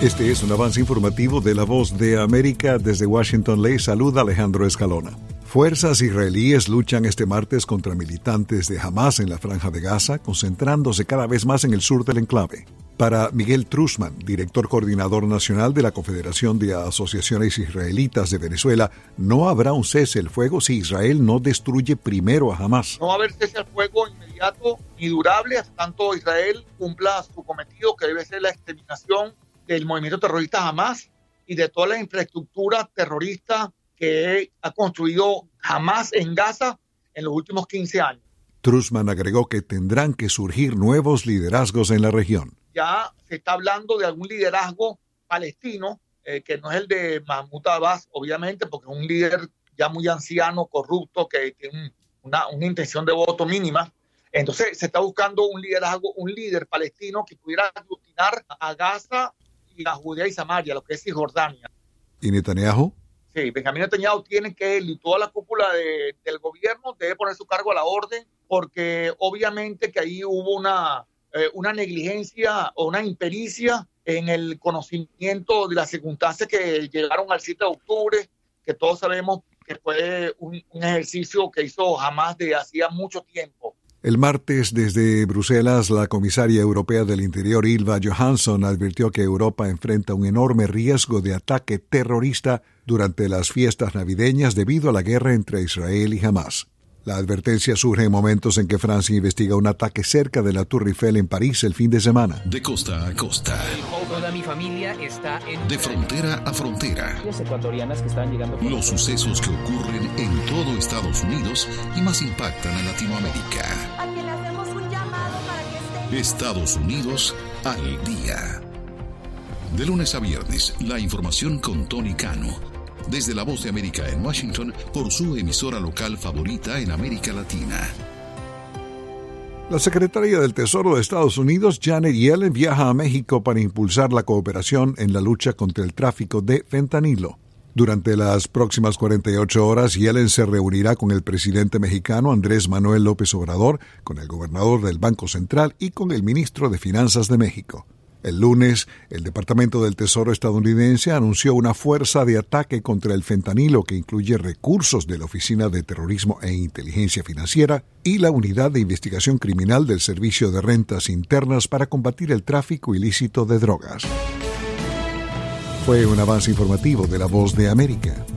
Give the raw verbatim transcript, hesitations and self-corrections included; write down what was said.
Este es un avance informativo de La Voz de América. Desde Washington les saluda Alejandro Escalona. Fuerzas israelíes luchan este martes contra militantes de Hamas en la Franja de Gaza, concentrándose cada vez más en el sur del enclave. Para Miguel Trusman, director coordinador nacional de la Confederación de Asociaciones Israelitas de Venezuela, no habrá un cese el fuego si Israel no destruye primero a Hamas. No va a haber cese al fuego inmediato ni durable hasta tanto Israel cumpla su cometido, que debe ser la exterminación del movimiento terrorista Hamas y de toda la infraestructura terrorista que ha construido Hamas en Gaza en los últimos quince años. Trusman agregó que tendrán que surgir nuevos liderazgos en la región. Ya se está hablando de algún liderazgo palestino, eh, que no es el de Mahmoud Abbas, obviamente, porque es un líder ya muy anciano, corrupto, que tiene una, una intención de voto mínima. Entonces se está buscando un liderazgo, un líder palestino que pudiera aglutinar a Gaza y a Judea y Samaria, lo que es Cisjordania. ¿Y Netanyahu? Sí, Benjamín Netanyahu tiene que, él y toda la cúpula de, del gobierno debe poner su cargo a la orden, porque obviamente que ahí hubo una, eh, una negligencia o una impericia en el conocimiento de las circunstancias que llegaron al siete de octubre, que todos sabemos que fue un, un ejercicio que hizo Hamas de hacía mucho tiempo. El martes, desde Bruselas, la comisaria europea del Interior, Ylva Johansson, advirtió que Europa enfrenta un enorme riesgo de ataque terrorista durante las fiestas navideñas debido a la guerra entre Israel y Hamas. La advertencia surge en momentos en que Francia investiga un ataque cerca de la Tour Eiffel en París el fin de semana. De costa a costa. Toda mi familia está en... De frontera a frontera. Las ecuatorianas que están llegando... Los sucesos que ocurren en todo Estados Unidos y más impactan a Latinoamérica. A quien le hacemos un llamado para que esté... Estados Unidos al día. De lunes a viernes, la información con Tony Cano. Desde La Voz de América en Washington, por su emisora local favorita en América Latina. La secretaria del Tesoro de Estados Unidos, Janet Yellen, viaja a México para impulsar la cooperación en la lucha contra el tráfico de fentanilo. Durante las próximas cuarenta y ocho horas, Yellen se reunirá con el presidente mexicano Andrés Manuel López Obrador, con el gobernador del Banco Central y con el ministro de Finanzas de México. El lunes, el Departamento del Tesoro estadounidense anunció una fuerza de ataque contra el fentanilo que incluye recursos de la Oficina de Terrorismo e Inteligencia Financiera y la Unidad de Investigación Criminal del Servicio de Rentas Internas para combatir el tráfico ilícito de drogas. Fue un avance informativo de La Voz de América.